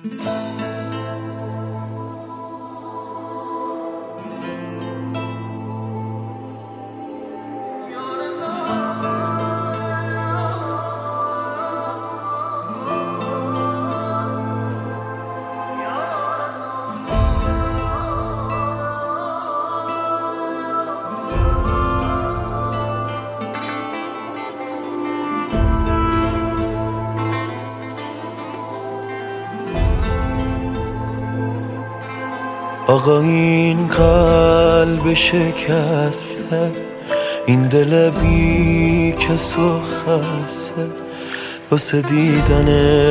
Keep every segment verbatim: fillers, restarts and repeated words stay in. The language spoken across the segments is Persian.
آقا این قلب شکسته، این دل بی کس و خسته، واسه دیدن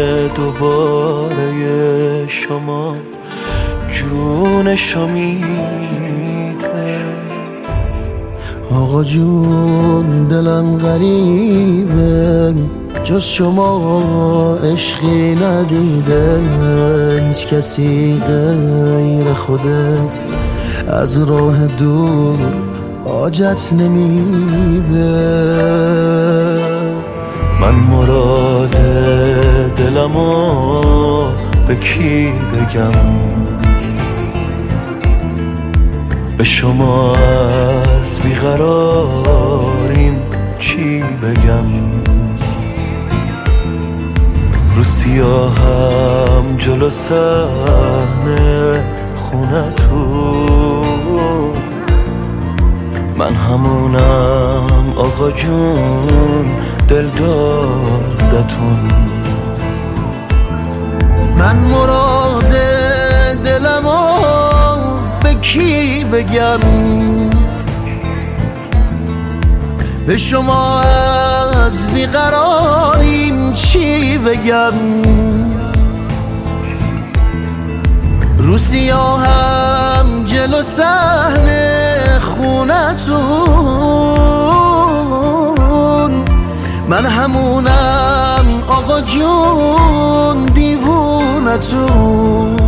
دوباره شما جونشو میده. آقا جون دلم غریبه، جز شما عشقی ندیده، هیچ کسی غیر خودت از راه دور حاجت نمیده. من مراد دلمو به کی بگم؟ به شما از بیقراریم چی بگم؟ رو سیاهم جلو صحنه خونتون، من همونم آقا جون دل دادتون. من مراد دلمو به کی بگم؟ به شما از بیقراریم چی بگم؟ رو سیاهم جلو صحنه خونتون، من همونم آقا جون دیوونتون.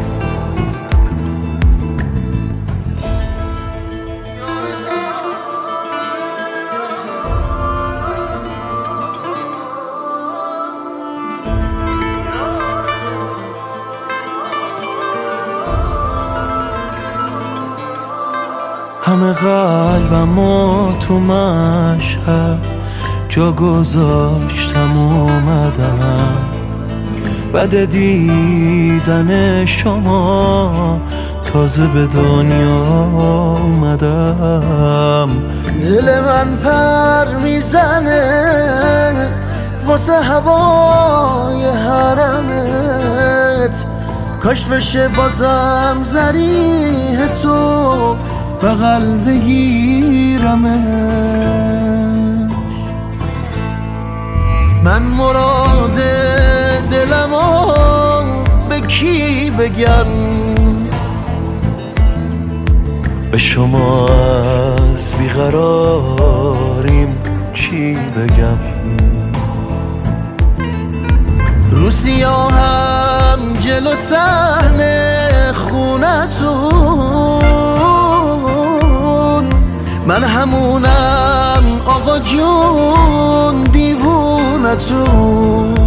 همه قلبمو تو مشهد جا گذاشتم اومدم، بعد دیدن شما تازه به دنیا اومدم. دل من پر میزنه واسه هوای حرمت، کاش بشه بازم زریح تو بغل بگیرمش. من مراد دلمو به کی بگم؟ به شما از بیقراریم چی بگم؟ رو سیاهم جلو صحنه خونتون، من همونم آقا جون دیوونتون.